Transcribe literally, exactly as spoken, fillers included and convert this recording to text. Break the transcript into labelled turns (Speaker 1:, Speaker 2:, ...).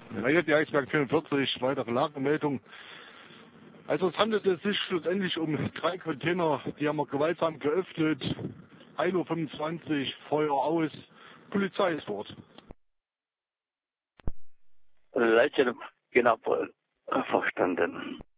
Speaker 1: Ja, die Eisberg vierundvierzig, weitere Lagemeldung. Also es handelt es sich schlussendlich um drei Container, die haben wir gewaltsam geöffnet. ein Uhr fünfundzwanzig, Feuer aus, Polizei ist dort.
Speaker 2: Leiter, genau, verstanden.